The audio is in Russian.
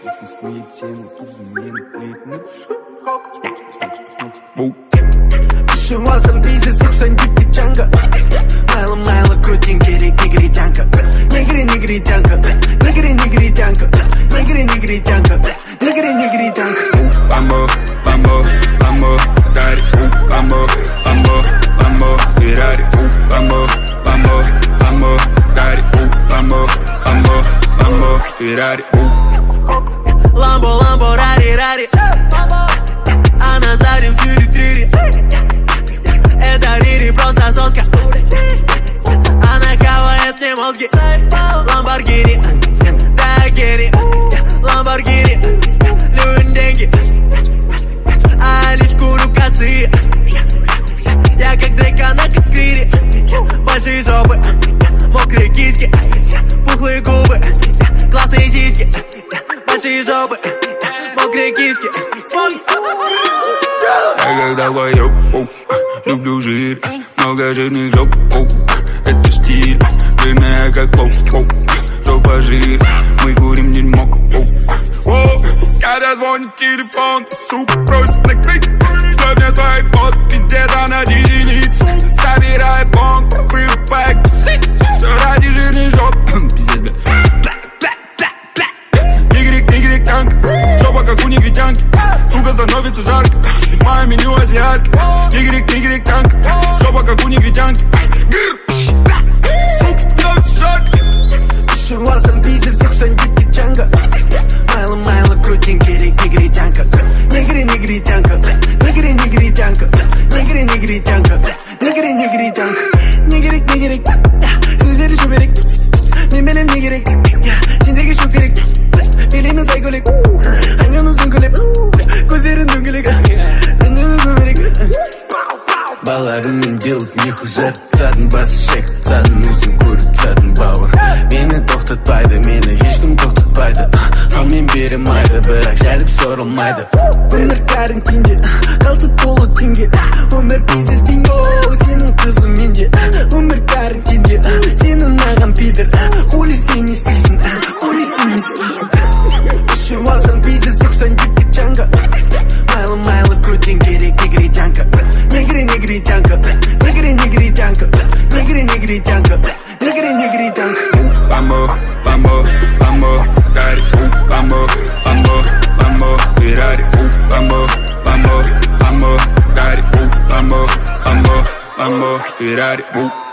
Смысл тему, измены, клипы. Шумасам бизнес, суксан, дикий джанга. Майло, крутин, негритянка. Негритянка. Негритянка. Ламбо, Гарри, Ламбо, Феррари, Ламбо, Гарри, Ламбо, Феррари. Ламбо, рари. А на заднем сюри-трири. Это Рири, просто соска. Она хавает мне мозги. Ламборгини, Дагери, Ламборгини. Любим деньги, а лишь курю косые. Я как Дрейк, она как Крири. Большие жопы, мокрые киски, пухлые губы, классные сиськи. Большие жопы, мокрые киски. Я как долбоёб, люблю жир, много жирных жоп, это стиль. Жирная как плов, жопа жир, мы курим дерьмо. Когда звонит телефон, сука просит на клик, чтоб мне свои фото пиздец, она единиц. Собирает бонг, вырубает, все ради жирной жопы. Пиздец, негритянка, жопа как у негритянки. Сука становится жарко, мое меню азиатка. Негритянка, жопа как у негритянки. Сука становится жарко. Шумасам бизнес, суксан, дикий джанга. Майло, крутин, негритянка. Негритянка. Негрик. Сөздері жіберек. Мен білем не керек. Сендерге шу керек. Белені сай көлек. Айнан ұзын көлеп. Көздерін дөңгелек. Баларыммен делать нехуй жар. Садын басы шек, садын өзін көріп, садын бауыр. Мені тоқтатпайды, мені ешкім тоқтатпайды. Ал мен беремайды, бірақ жәріп сорылмайды. Өмір карантинде, қалтып толы теңге. Өмір бизнес бинго, сенің қызым менде. Өмір карантинде, сенің ағам пидір. Хули сен не істейсің, хули сен не істейсің. Шумасам бизнес, суксан, дикий джанга. Майло, крутин, негритянка. Негритянка. Ламбо, Гарри, Ламбо, Феррари, Ламбо, Гарри, Ламбо, Феррари.